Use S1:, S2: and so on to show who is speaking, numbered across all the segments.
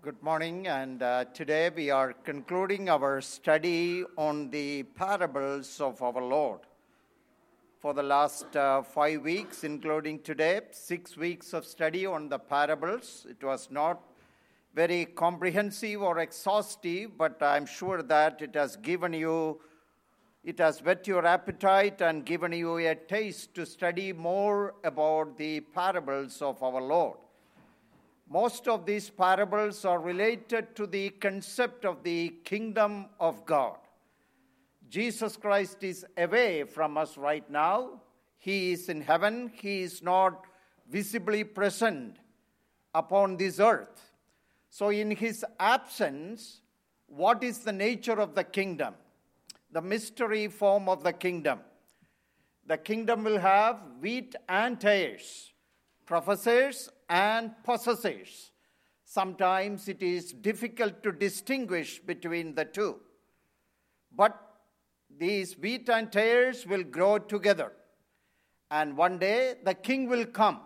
S1: Good morning, and today we are concluding our study on the parables of our Lord. For the last 5 weeks, including today, 6 weeks of study on the parables. It was not very comprehensive or exhaustive, but I'm sure that it has whet your appetite and given you a taste to study more about the parables of our Lord. Most of these parables are related to the concept of the kingdom of God. Jesus Christ is away from us right now. He is in heaven. He is not visibly present upon this earth. So in his absence, what is the nature of the kingdom? The mystery form of the kingdom. The kingdom will have wheat and tares, professors and possessors. Sometimes it is difficult to distinguish between the two. But these wheat and tares will grow together. And one day the king will come.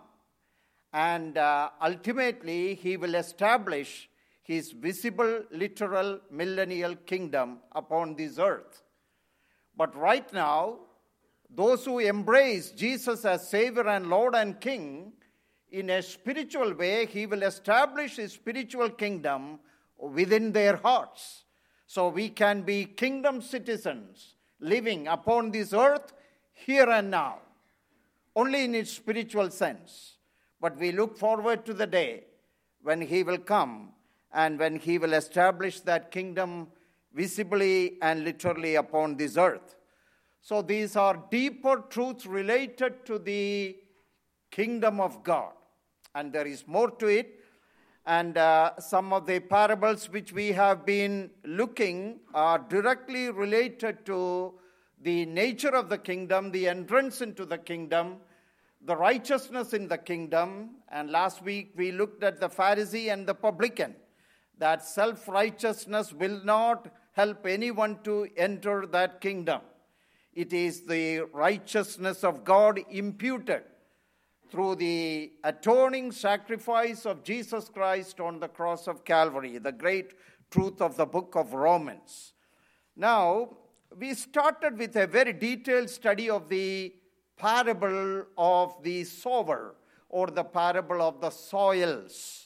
S1: And ultimately he will establish his visible, literal, millennial kingdom upon this earth. But right now, those who embrace Jesus as Savior and Lord and King, in a spiritual way, he will establish his spiritual kingdom within their hearts. So we can be kingdom citizens living upon this earth here and now, only in its spiritual sense. But we look forward to the day when he will come and when he will establish that kingdom visibly and literally upon this earth. So these are deeper truths related to the kingdom of God. And there is more to it. And some of the parables which we have been looking are directly related to the nature of the kingdom, the entrance into the kingdom, the righteousness in the kingdom. And last week we looked at the Pharisee and the publican, that self-righteousness will not help anyone to enter that kingdom. It is the righteousness of God imputed through the atoning sacrifice of Jesus Christ on the cross of Calvary, the great truth of the book of Romans. Now, we started with a very detailed study of the parable of the sower, or the parable of the soils.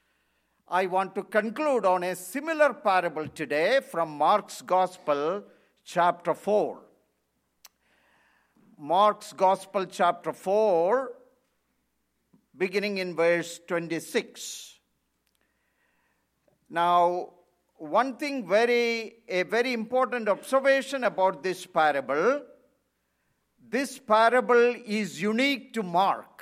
S1: I want to conclude on a similar parable today from Mark's Gospel, chapter 4. Mark's Gospel, chapter 4, beginning in verse 26. Now, one thing, a very important observation about this parable is unique to Mark.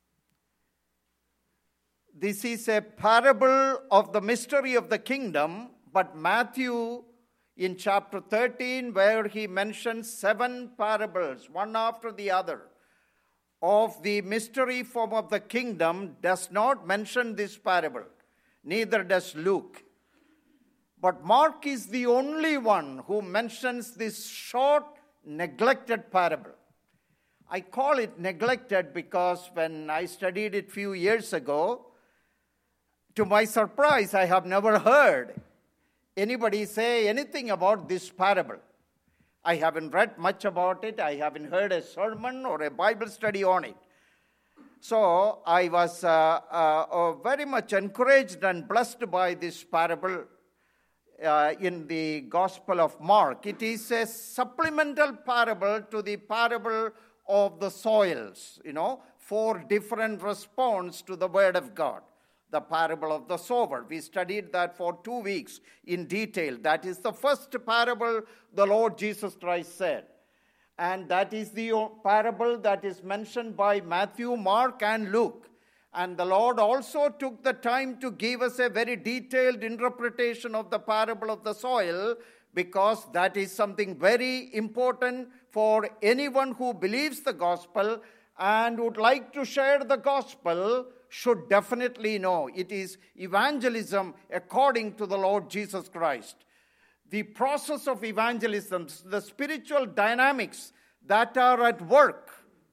S1: This is a parable of the mystery of the kingdom, but Matthew in chapter 13, where he mentions 7 parables, one after the other, of the mystery form of the kingdom, does not mention this parable. Neither does Luke. But Mark is the only one who mentions this short, neglected parable. I call it neglected because when I studied it a few years ago, to my surprise, I have never heard anybody say anything about this parable. I haven't read much about it. I haven't heard a sermon or a Bible study on it. So I was very much encouraged and blessed by this parable in the Gospel of Mark. It is a supplemental parable to the parable of the soils, 4 different responses to the Word of God. The parable of the sower. We studied that for 2 weeks in detail. That is the first parable the Lord Jesus Christ said. And that is the parable that is mentioned by Matthew, Mark, and Luke. And the Lord also took the time to give us a very detailed interpretation of the parable of the soil, because that is something very important for anyone who believes the gospel and would like to share the gospel should definitely know. It is evangelism according to the Lord Jesus Christ. The process of evangelism, the spiritual dynamics that are at work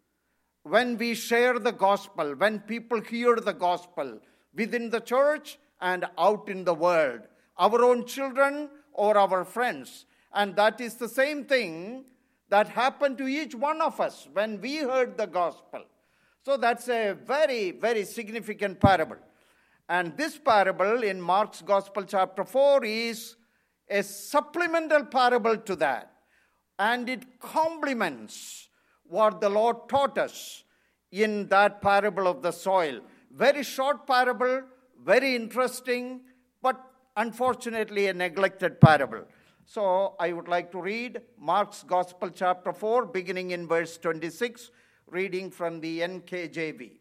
S1: when we share the gospel, when people hear the gospel within the church and out in the world, our own children or our friends. And that is the same thing that happened to each one of us when we heard the gospel. So that's a very, very significant parable. And this parable in Mark's Gospel chapter 4 is a supplemental parable to that. And it complements what the Lord taught us in that parable of the soil. Very short parable, very interesting, but unfortunately a neglected parable. So I would like to read Mark's Gospel chapter 4, beginning in verse 26, reading from the NKJV.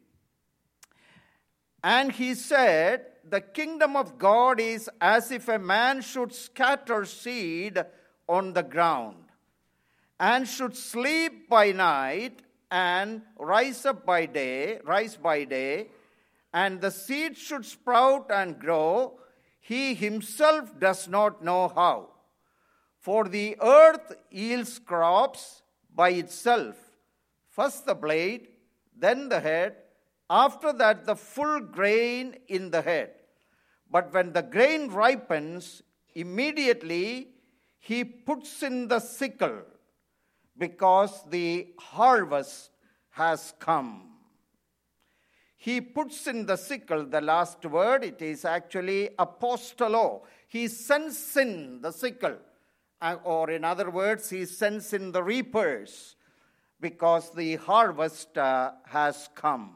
S1: And he said, "The kingdom of God is as if a man should scatter seed on the ground, and should sleep by night and rise by day, and the seed should sprout and grow. He himself does not know how. For the earth yields crops by itself, first the blade, then the head, after that the full grain in the head. But when the grain ripens, immediately he puts in the sickle, because the harvest has come." He puts in the sickle, the last word, it is actually apostolo. He sends in the sickle. Or in other words, he sends in the reapers, because the harvest has come.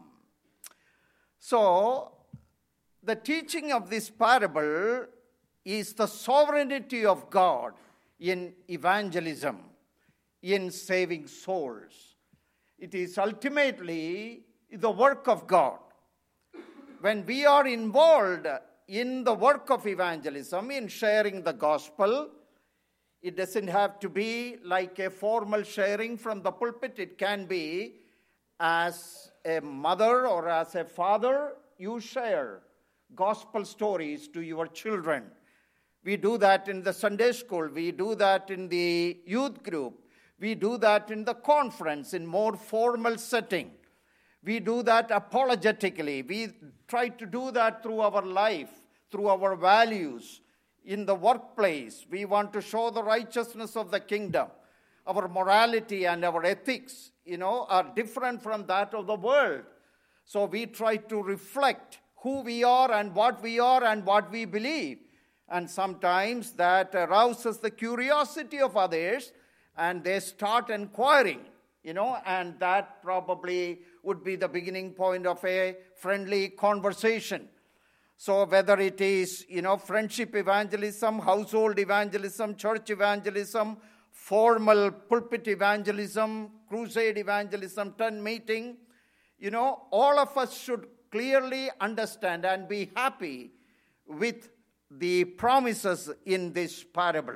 S1: So, the teaching of this parable is the sovereignty of God in evangelism, in saving souls. It is ultimately the work of God. When we are involved in the work of evangelism, in sharing the gospel, it doesn't have to be like a formal sharing from the pulpit. It can be as a mother or as a father, you share gospel stories to your children. We do that in the Sunday school. We do that in the youth group. We do that in the conference in more formal setting. We do that apologetically. We try to do that through our life, through our values. In the workplace, we want to show the righteousness of the kingdom. Our morality and our ethics, are different from that of the world. So we try to reflect who we are and what we believe. And sometimes that arouses the curiosity of others, and they start inquiring, and that probably would be the beginning point of a friendly conversation. So whether it is, friendship evangelism, household evangelism, church evangelism, formal pulpit evangelism, crusade evangelism, tent meeting, all of us should clearly understand and be happy with the promises in this parable.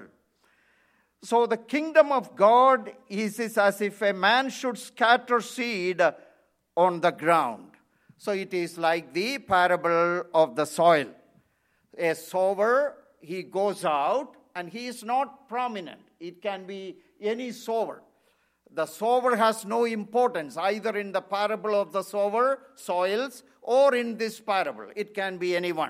S1: So the kingdom of God is as if a man should scatter seed on the ground. So it is like the parable of the soil. A sower, he goes out and he is not prominent. It can be any sower. The sower has no importance either in the parable of the soils, or in this parable. It can be anyone.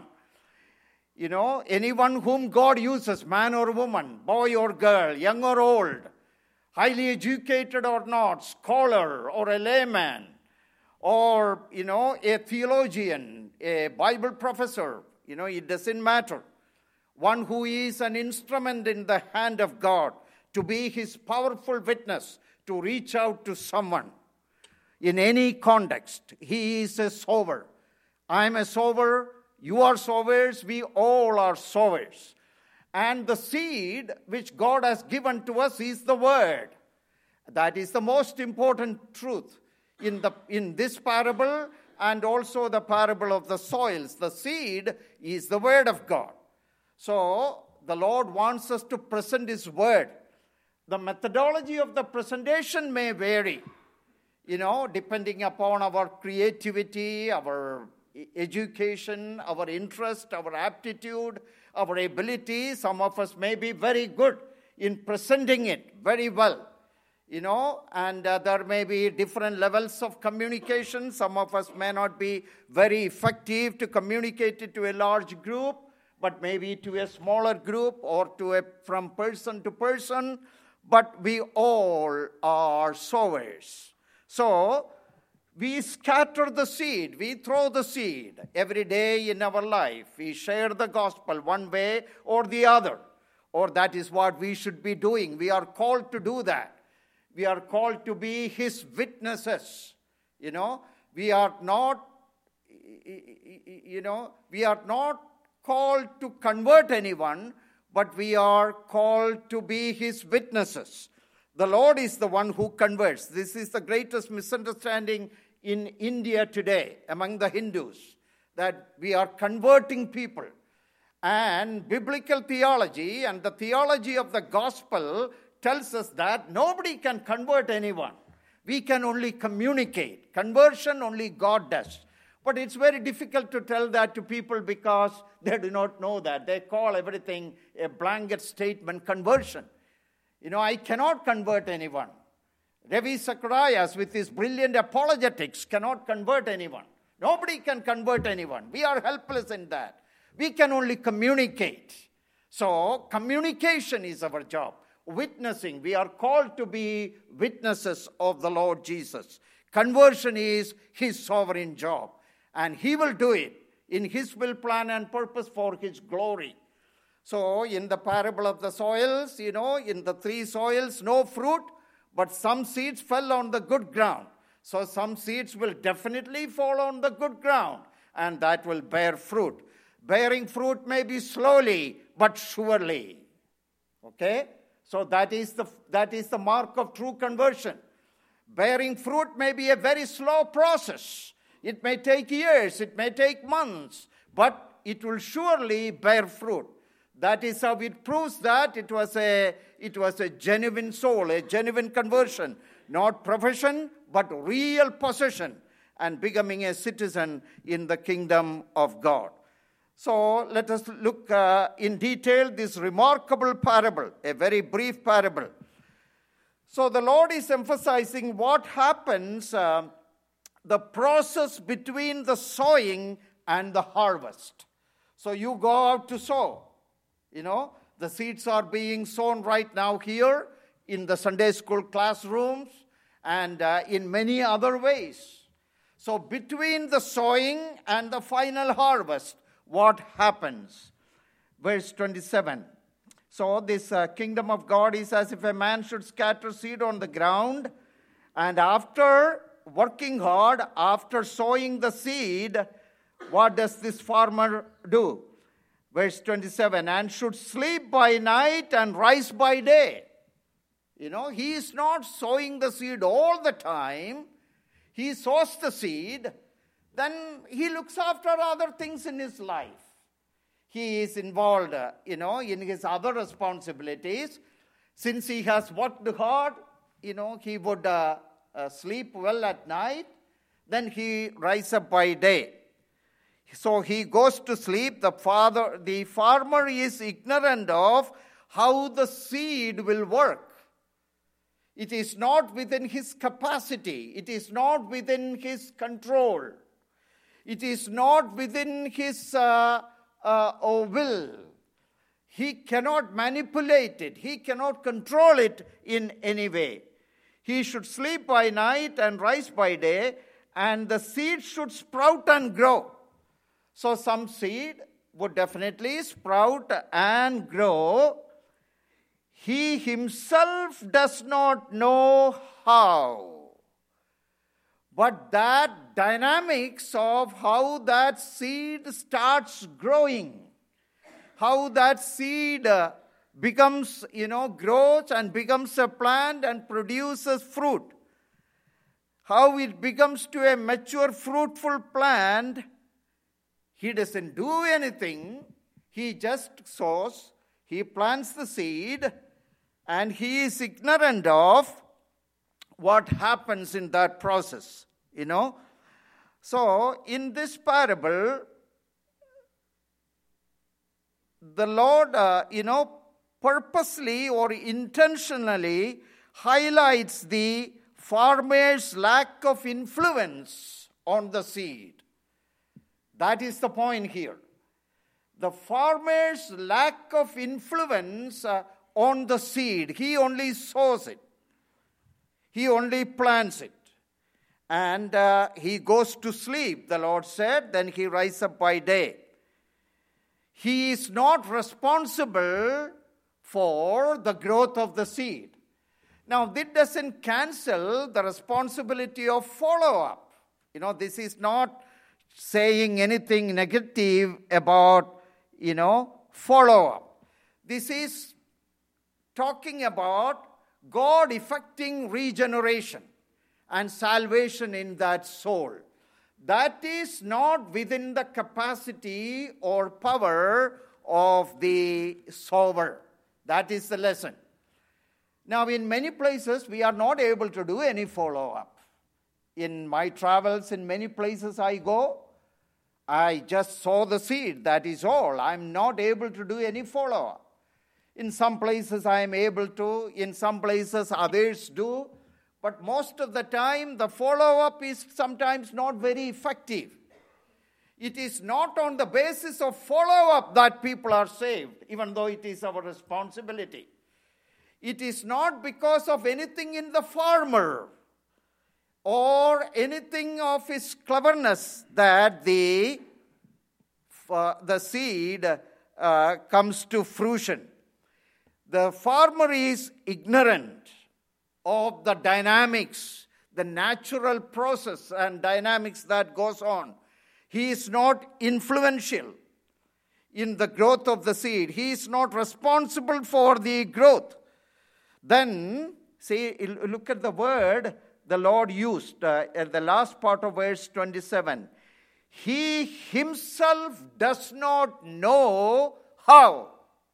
S1: Anyone whom God uses, man or woman, boy or girl, young or old, highly educated or not, scholar or a layman, or, a theologian, a Bible professor, it doesn't matter. One who is an instrument in the hand of God to be his powerful witness, to reach out to someone in any context. He is a sower. I'm a sower. You are sowers. We all are sowers. And the seed which God has given to us is the word. That is the most important truth in this parable and also the parable of the soils. The seed is the word of God. So the Lord wants us to present his word. The methodology of the presentation may vary, depending upon our creativity, our education, our interest, our aptitude, our ability. Some of us may be very good in presenting it very well. and there may be different levels of communication. Some of us may not be very effective to communicate it to a large group, but maybe to a smaller group or from person to person. But we all are sowers. So we scatter the seed. We throw the seed every day in our life. We share the gospel one way or the other. Or that is what we should be doing. We are called to do that. We are called to be his witnesses. We are not called to convert anyone, but we are called to be his witnesses. The Lord is the one who converts. This is the greatest misunderstanding in India today among the Hindus, that we are converting people. And biblical theology and the theology of the gospel tells us that nobody can convert anyone. We can only communicate. Conversion only God does. But it's very difficult to tell that to people because they do not know that. They call everything a blanket statement conversion. I cannot convert anyone. Ravi Zacharias, with his brilliant apologetics, cannot convert anyone. Nobody can convert anyone. We are helpless in that. We can only communicate. So, communication is our job. Witnessing. We are called to be witnesses of the Lord Jesus. Conversion is his sovereign job. And he will do it in his will, plan, and purpose for his glory. So, in the parable of the soils, in the 3 soils, no fruit, but some seeds fell on the good ground. So, some seeds will definitely fall on the good ground, and that will bear fruit. Bearing fruit may be slowly, but surely. Okay? So, that is the mark of true conversion. Bearing fruit may be a very slow process. It may take years, it may take months, but it will surely bear fruit. That is how it proves that it was a genuine soul, a genuine conversion. Not profession, but real possession, and becoming a citizen in the kingdom of God. So let us look in detail this remarkable parable, a very brief parable. So the Lord is emphasizing what happens, the process between the sowing and the harvest. So you go out to sow. The seeds are being sown right now here in the Sunday school classrooms and in many other ways. So between the sowing and the final harvest, what happens? Verse 27. So this kingdom of God is as if a man should scatter seed on the ground, and after working hard, after sowing the seed, what does this farmer do? Verse 27, and should sleep by night and rise by day. He is not sowing the seed all the time. He sows the seed, then he looks after other things in his life. He is involved, in his other responsibilities. Since he has worked hard, he would sleep well at night. Then he rises up by day. So he goes to sleep. The farmer is ignorant of how the seed will work. It is not within his capacity. It is not within his control. It is not within his will. He cannot manipulate it. He cannot control it in any way. He should sleep by night and rise by day, and the seed should sprout and grow. So some seed would definitely sprout and grow. He himself does not know how. But that dynamics of how that seed starts growing, how that seed becomes, grows and becomes a plant and produces fruit, how it becomes to a mature, fruitful plant, he doesn't do anything. He just sows, he plants the seed, and he is ignorant of what happens in that process, So, in this parable, the Lord, purposely or intentionally highlights the farmer's lack of influence on the seed. That is the point here. The farmer's lack of influence on the seed. He only sows it. He only plants it. And he goes to sleep, the Lord said, then he rises up by day. He is not responsible for the growth of the seed. Now, this doesn't cancel the responsibility of follow-up. This is not saying anything negative about, follow-up. This is talking about God effecting regeneration and salvation in that soul. That is not within the capacity or power of the sower. That is the lesson. Now, in many places, we are not able to do any follow-up. In my travels, in many places I go, I just sow the seed. That is all. I'm not able to do any follow-up. In some places I am able to. In some places others do. But most of the time, the follow-up is sometimes not very effective. It is not on the basis of follow-up that people are saved, even though it is our responsibility. It is not because of anything in the farmer or anything of his cleverness that the seed comes to fruition. The farmer is ignorant of the dynamics, the natural process and dynamics that goes on. He is not influential in the growth of the seed. He is not responsible for the growth. Then, look at the word the Lord used at the last part of verse 27. He himself does not know how.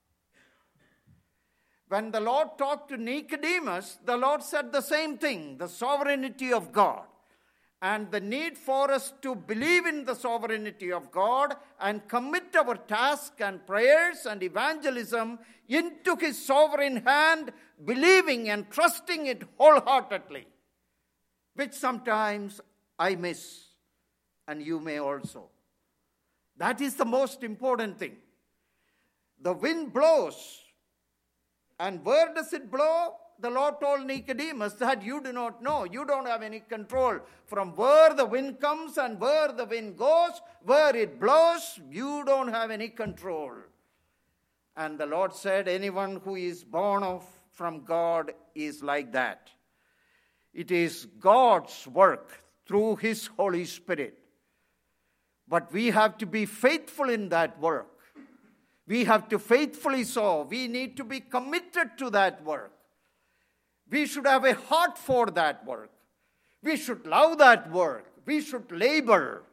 S1: When the Lord talked to Nicodemus, the Lord said the same thing, the sovereignty of God. And the need for us to believe in the sovereignty of God and commit our task and prayers and evangelism into His sovereign hand, believing and trusting it wholeheartedly, which sometimes I miss, and you may also. That is the most important thing. The wind blows, and where does it blow? The Lord told Nicodemus that you do not know. You don't have any control from where the wind comes and where the wind goes, where it blows. You don't have any control. And the Lord said, anyone who is born from God is like that. It is God's work through His Holy Spirit. But we have to be faithful in that work. We have to faithfully sow. We need to be committed to that work. We should have a heart for that work. We should love that work. We should labor.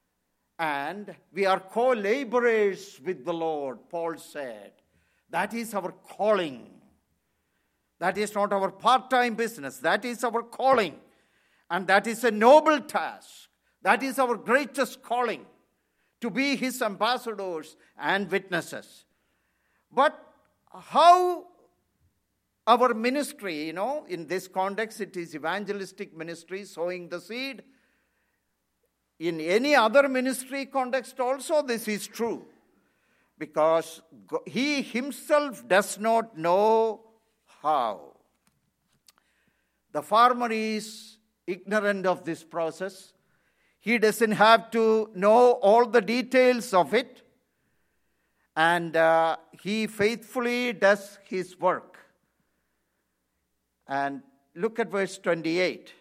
S1: And we are co-laborers with the Lord, Paul said. That is our calling. That is not our part-time business. That is our calling. And that is a noble task. That is our greatest calling, to be His ambassadors and witnesses. But how our ministry, in this context, it is evangelistic ministry, sowing the seed. In any other ministry context also, this is true. Because He Himself does not know how. The farmer is ignorant of this process. He doesn't have to know all the details of it. And he faithfully does his work. And look at verse 28.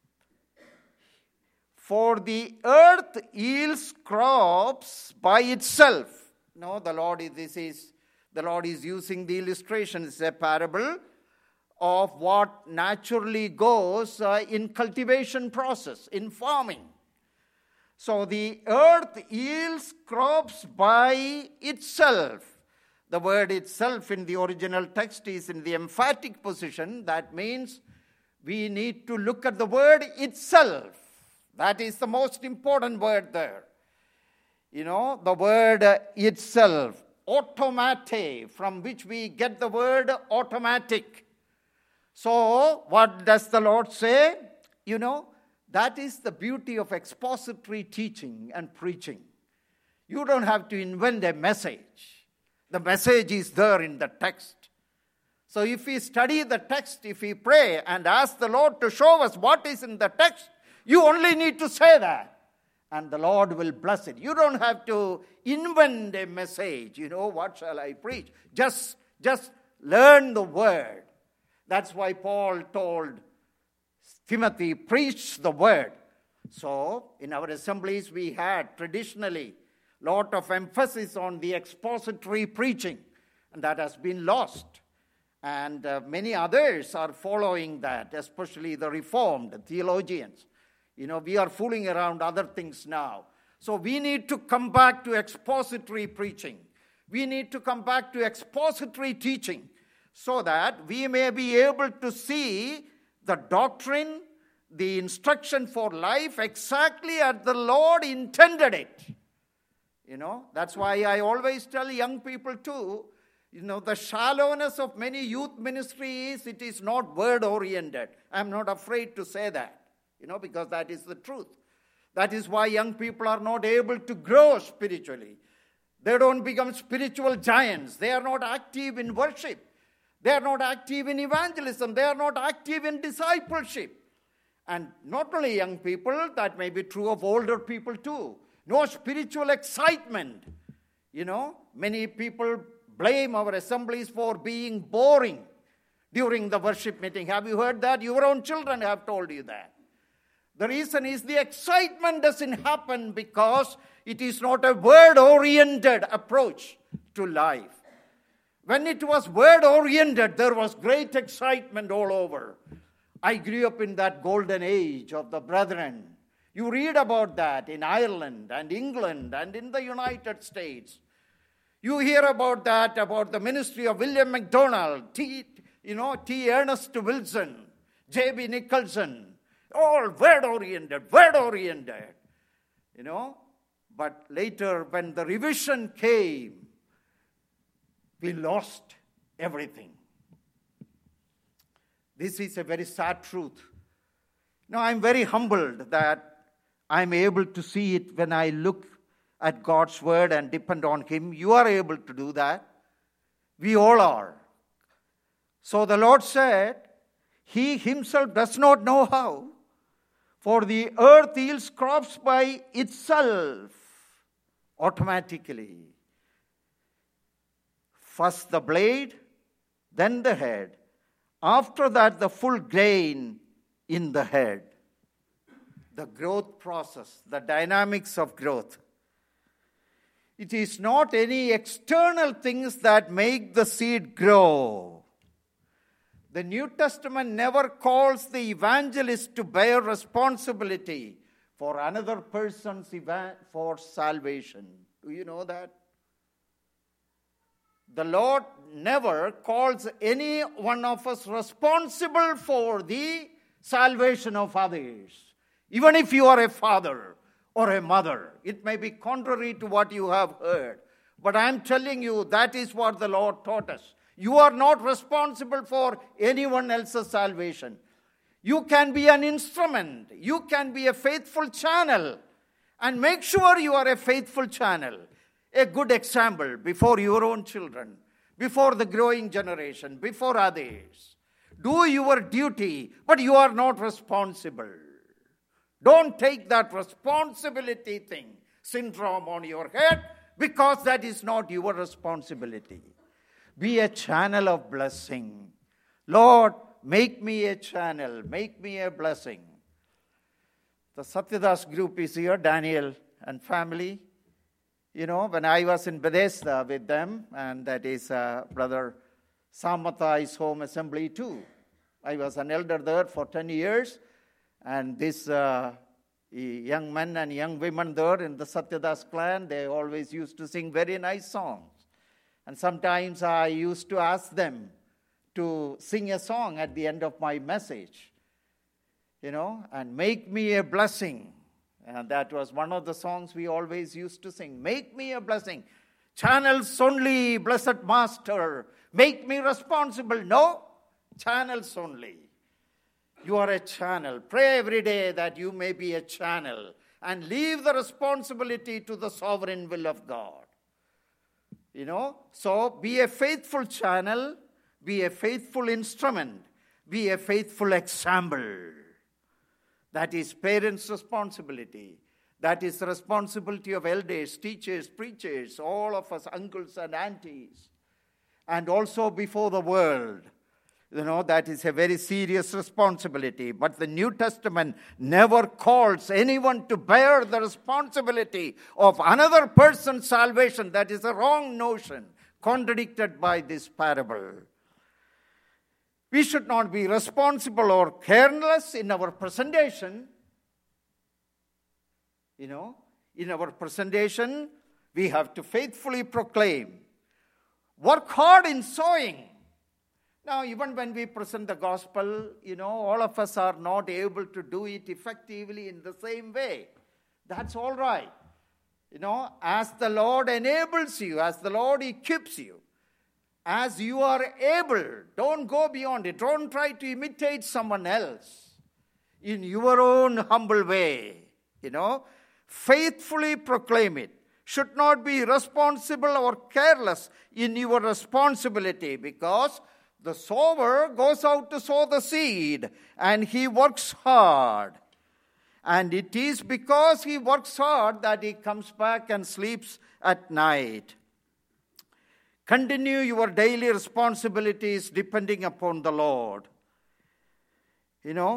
S1: For the earth yields crops by itself. No, the Lord is using the illustration. It's a parable of what naturally goes in cultivation process, in farming. So the earth yields crops by itself. The word itself in the original text is in the emphatic position. That means we need to look at the word itself. That is the most important word there. The word itself, automate, from which we get the word automatic. So, what does the Lord say? That is the beauty of expository teaching and preaching. You don't have to invent a message. The message is there in the text. So if we study the text, if we pray and ask the Lord to show us what is in the text, you only need to say that, and the Lord will bless it. You don't have to invent a message. What shall I preach? Just learn the word. That's why Paul told Timothy, preach the word. So in our assemblies, we had traditionally a lot of emphasis on the expository preaching, and that has been lost. And many others are following that, especially the Reformed theologians. We are fooling around other things now. So we need to come back to expository preaching. We need to come back to expository teaching so that we may be able to see the doctrine, the instruction for life exactly as the Lord intended it. That's why I always tell young people too, the shallowness of many youth ministry is it is not word-oriented. I'm not afraid to say that, because that is the truth. That is why young people are not able to grow spiritually. They don't become spiritual giants. They are not active in worship. They are not active in evangelism. They are not active in discipleship. And not only young people, that may be true of older people too. No spiritual excitement. Many people blame our assemblies for being boring during the worship meeting. Have you heard that? Your own children have told you that. The reason is the excitement doesn't happen because it is not a word-oriented approach to life. When it was word-oriented, there was great excitement all over. I grew up in that golden age of the brethren. You read about that in Ireland and England and in the United States. You hear about that, about the ministry of William MacDonald, T. Ernest Wilson, J.B. Nicholson, all word-oriented. But later, when the revision came, we lost everything. This is a very sad truth. I'm very humbled that I'm able to see it when I look at God's word and depend on Him. You are able to do that. We all are. So the Lord said, He Himself does not know how, for the earth yields crops by itself, automatically. First the blade, then the head. After that, the full grain in the head. The growth process, the dynamics of growth. It is not any external things that make the seed grow. The New Testament never calls the evangelist to bear responsibility for another person's for salvation. Do you know that? The Lord never calls any one of us responsible for the salvation of others. Even if you are a father or a mother, it may be contrary to what you have heard. But I am telling you, that is what the Lord taught us. You are not responsible for anyone else's salvation. You can be an instrument. You can be a faithful channel. And make sure you are a faithful channel. A good example before your own children, before the growing generation, before others. Do your duty, but you are not responsible. Don't take that responsibility syndrome on your head, because that is not your responsibility. Be a channel of blessing. Lord, make me a channel. Make me a blessing. The Satyadas group is here, Daniel and family. When I was in Bethesda with them, and that is Brother Samathai's home assembly too. I was an elder there for 10 years. And this young men and young women there in the Satyadas clan, they always used to sing very nice songs. And sometimes I used to ask them to sing a song at the end of my message, and make me a blessing. And that was one of the songs we always used to sing. Make me a blessing. Channels only, blessed Master. Make me responsible. No, channels only. You are a channel. Pray every day that you may be a channel and leave the responsibility to the sovereign will of God. So be a faithful channel, be a faithful instrument, be a faithful example. That is parents' responsibility. That is the responsibility of elders, teachers, preachers, all of us, uncles and aunties. And also before the world. That is a very serious responsibility. But the New Testament never calls anyone to bear the responsibility of another person's salvation. That is a wrong notion, contradicted by this parable. We should not be responsible or careless in our presentation. In our presentation, we have to faithfully proclaim. Work hard in sowing. Now, even when we present the gospel, all of us are not able to do it effectively in the same way. That's all right. As the Lord enables you, as the Lord equips you, as you are able, don't go beyond it. Don't try to imitate someone else in your own humble way. Faithfully proclaim it. Should not be responsible or careless in your responsibility, because the sower goes out to sow the seed and he works hard. And it is because he works hard that he comes back and sleeps at night. Continue your daily responsibilities depending upon the Lord. There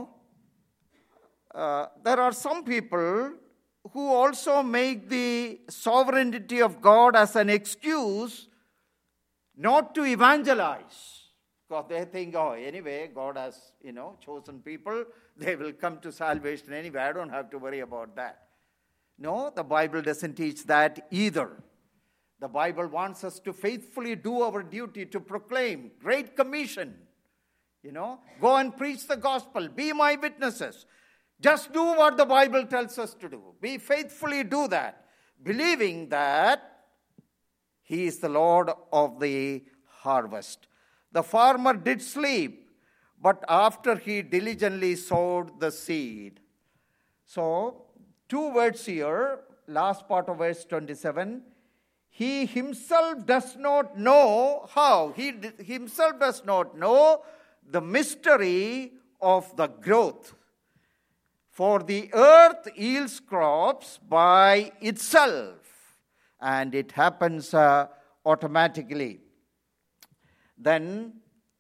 S1: are some people who also make the sovereignty of God as an excuse not to evangelize. Because they think, anyway, God has, chosen people. They will come to salvation anyway. I don't have to worry about that. No, the Bible doesn't teach that either. The Bible wants us to faithfully do our duty to proclaim. Great Commission. Go and preach the gospel. Be my witnesses. Just do what the Bible tells us to do. We faithfully do that, believing that He is the Lord of the harvest. The farmer did sleep, but after he diligently sowed the seed. So, 2 words here, last part of verse 27. He himself does not know how. He himself does not know the mystery of the growth. For the earth yields crops by itself, and it happens automatically. Then,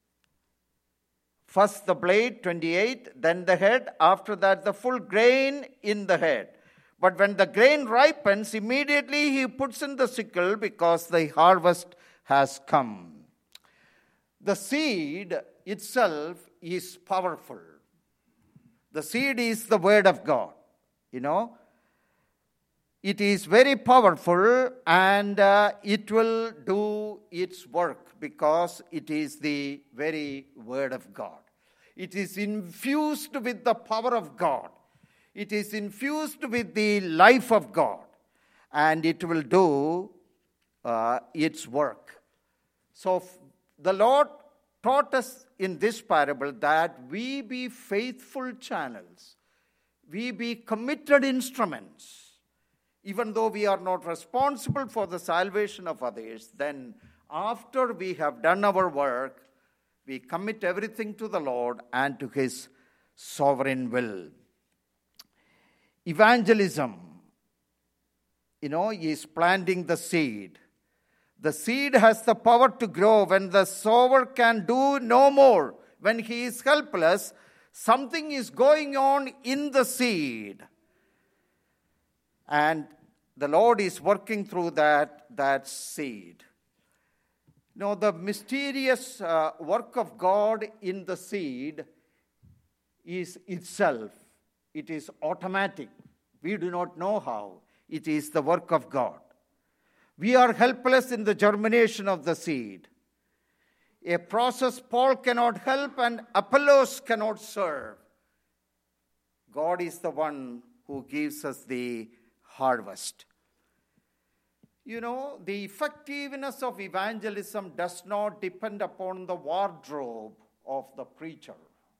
S1: first the blade, 28, then the head, after that the full grain in the head. But when the grain ripens, immediately he puts in the sickle because the harvest has come. The seed itself is powerful. The seed is the word of God, It is very powerful and it will do its work because it is the very word of God. It is infused with the power of God. It is infused with the life of God, and it will do its work. So the Lord taught us in this parable that we be faithful channels. We be committed instruments. Even though we are not responsible for the salvation of others, then after we have done our work, we commit everything to the Lord and to His sovereign will. Evangelism, is planting the seed. The seed has the power to grow when the sower can do no more. When he is helpless, something is going on in the seed. And the Lord is working through that seed. The mysterious work of God in the seed is itself. It is automatic. We do not know how. It is the work of God. We are helpless in the germination of the seed. A process Paul cannot help and Apollos cannot serve. God is the one who gives us the harvest. The effectiveness of evangelism does not depend upon the wardrobe of the preacher.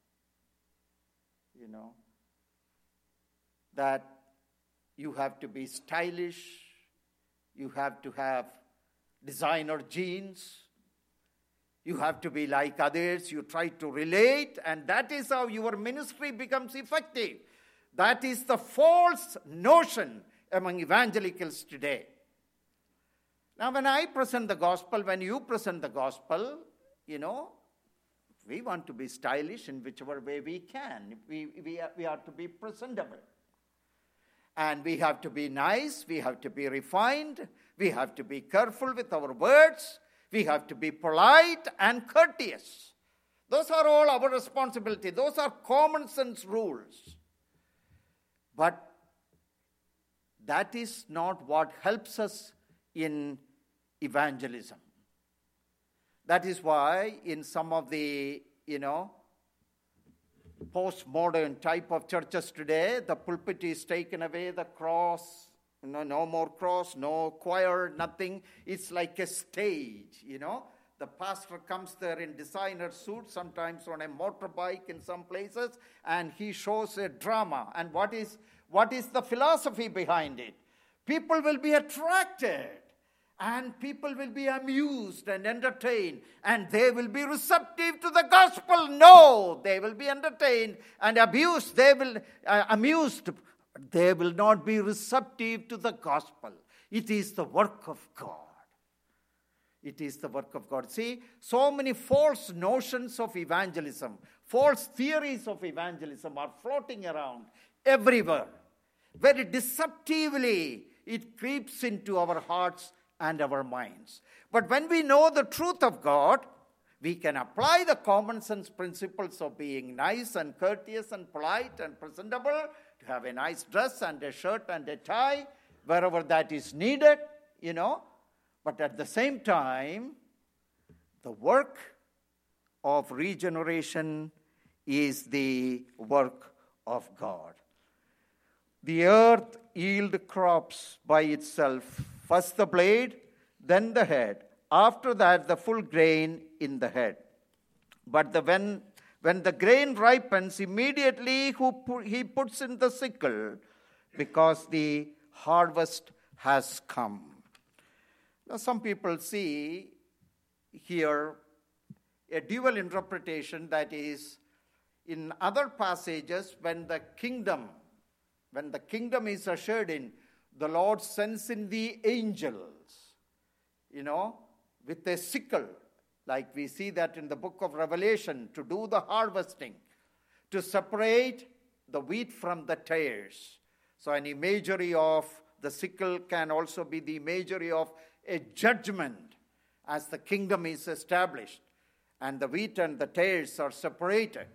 S1: That you have to be stylish, you have to have designer jeans, you have to be like others, you try to relate, and that is how your ministry becomes effective. That is the false notion among evangelicals today. Now, when I present the gospel, when you present the gospel, we want to be stylish in whichever way we can. We are to be presentable. And we have to be nice, we have to be refined, we have to be careful with our words, we have to be polite and courteous. Those are all our responsibility. Those are common sense rules. But that is not what helps us in evangelism. That is why in some of the, postmodern type of churches today, the pulpit is taken away, the cross, no more cross, no choir, nothing. It's like a stage, The pastor comes there in designer suit, sometimes on a motorbike in some places, and he shows a drama. And what is the philosophy behind it? People will be attracted, and people will be amused and entertained, and they will be receptive to the gospel. No, they will be entertained and abused. They will amused. They will not be receptive to the gospel. It is the work of God. It is the work of God. See, so many false notions of evangelism, false theories of evangelism are floating around everywhere. Very deceptively, it creeps into our hearts and our minds. But when we know the truth of God, we can apply the common sense principles of being nice and courteous and polite and presentable, to have a nice dress and a shirt and a tie, wherever that is needed, But at the same time, the work of regeneration is the work of God. The earth yields crops by itself, first the blade, then the head. After that, the full grain in the head. But when the grain ripens, immediately he puts in the sickle, because the harvest has come. Now, some people see here a dual interpretation, that is, in other passages, when the kingdom is ushered in, the Lord sends in the angels, with a sickle, like we see that in the book of Revelation, to do the harvesting, to separate the wheat from the tares. So an imagery of the sickle can also be the imagery of a judgment as the kingdom is established and the wheat and the tares are separated.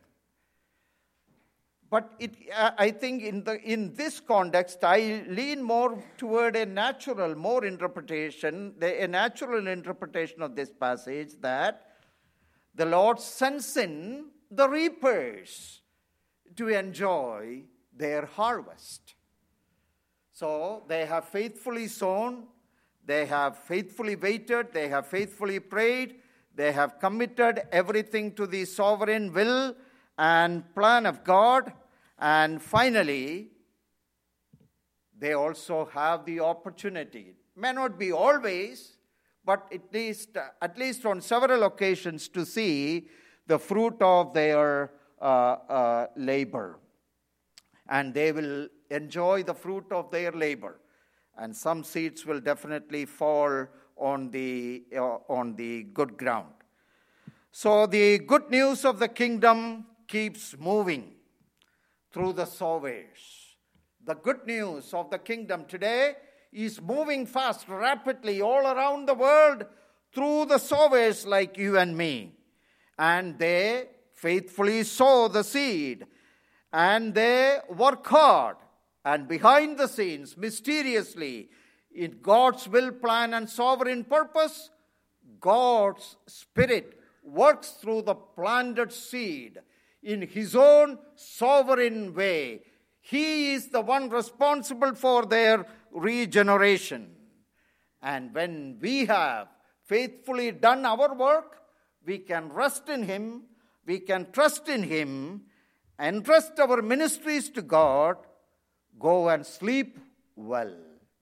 S1: But I think in this context, I lean more toward a natural interpretation of this passage, that the Lord sends in the reapers to enjoy their harvest. So they have faithfully sown, they have faithfully waited, they have faithfully prayed, they have committed everything to the sovereign will and plan of God, and finally, they also have the opportunity. It may not be always, but at least on several occasions, to see the fruit of their labor. And they will enjoy the fruit of their labor. And some seeds will definitely fall on the good ground. So the good news of the kingdom keeps moving through the sowers. The good news of the kingdom today is moving fast, rapidly, all around the world through the sowers like you and me. And they faithfully sow the seed. And they work hard. And behind the scenes, mysteriously, in God's will, plan, and sovereign purpose, God's Spirit works through the planted seed in His own sovereign way. He is the one responsible for their regeneration. And when we have faithfully done our work, we can rest in Him we can trust in Him, entrust our ministries to God, go and sleep well.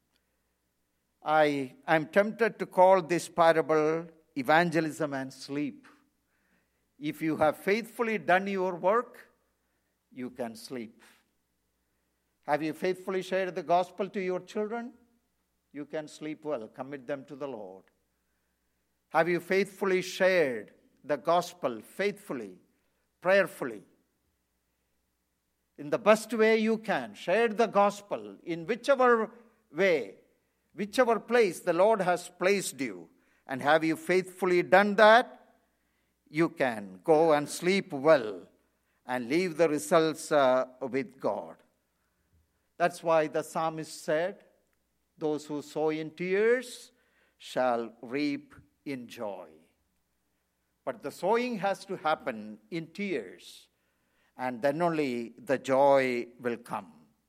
S1: I am tempted to call this parable evangelism and sleep. If you have faithfully done your work, you can sleep. Have you faithfully shared the gospel to your children? You can sleep well. Commit them to the Lord. Have you faithfully shared the gospel, faithfully, prayerfully? In the best way you can, share the gospel in whichever way, whichever place the Lord has placed you. And have you faithfully done that? You can go and sleep well and leave the results with God. That's why the psalmist said, those who sow in tears shall reap in joy. But the sowing has to happen in tears, and then only the joy will come.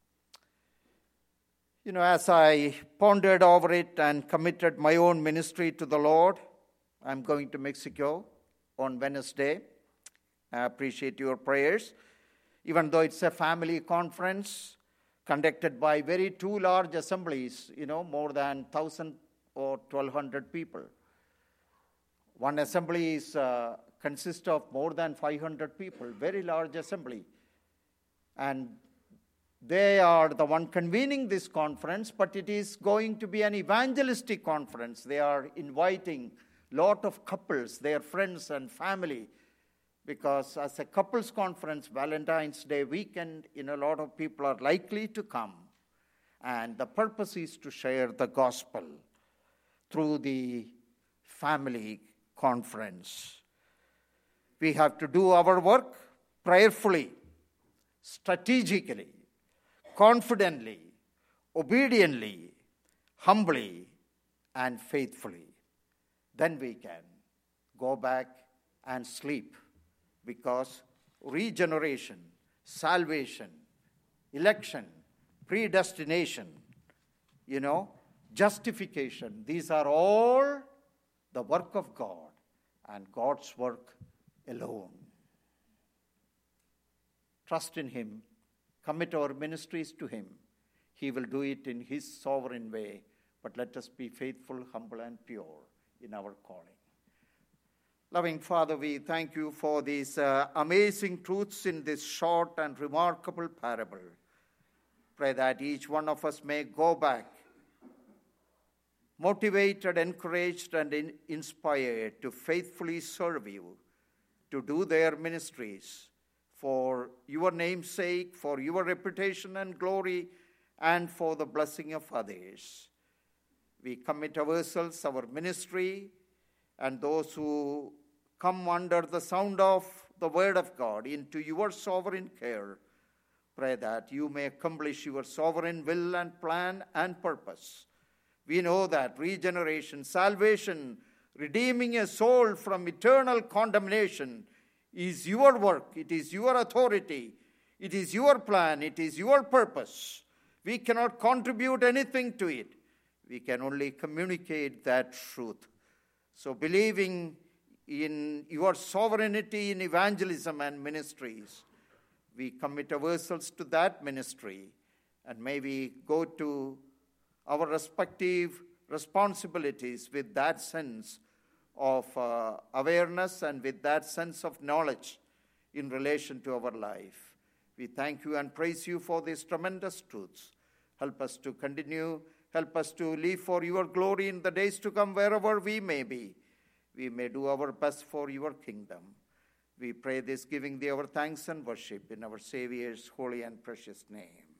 S1: You know, as I pondered over it and committed my own ministry to the Lord, I'm going to Mexico on Wednesday. I appreciate your prayers. Even though it's a family conference conducted by two large assemblies, more than 1,000 or 1,200 people. One assembly consists of more than 500 people, very large assembly. And they are the one convening this conference, but it is going to be an evangelistic conference. They are inviting a lot of couples, their friends and family, because as a couples conference, Valentine's Day weekend, a lot of people are likely to come. And the purpose is to share the gospel through the family conference. We have to do our work prayerfully, strategically, confidently, obediently, humbly, and faithfully. Then we can go back and sleep, because regeneration, salvation, election, predestination, justification, these are all the work of God and God's work alone. Trust in Him, commit our ministries to Him. He will do it in His sovereign way, but let us be faithful, humble, and pure in our calling. Loving Father, we thank You for these amazing truths in this short and remarkable parable. Pray that each one of us may go back motivated, encouraged, and inspired to faithfully serve You, to do their ministries for Your name's sake, for Your reputation and glory, and for the blessing of others. We commit ourselves, our ministry, and those who come under the sound of the word of God into Your sovereign care. Pray that You may accomplish Your sovereign will and plan and purpose. We know that regeneration, salvation, redeeming a soul from eternal condemnation is Your work. It is Your authority. It is Your plan. It is Your purpose. We cannot contribute anything to it. We can only communicate that truth. So believing in Your sovereignty in evangelism and ministries, we commit ourselves to that ministry, and may we go to our respective responsibilities with that sense of awareness and with that sense of knowledge in relation to our life. We thank You and praise You for these tremendous truths. Help us to continue. Help us to live for Your glory in the days to come, wherever we may be. We may do our best for Your kingdom. We pray this, giving Thee our thanks and worship in our Savior's holy and precious name.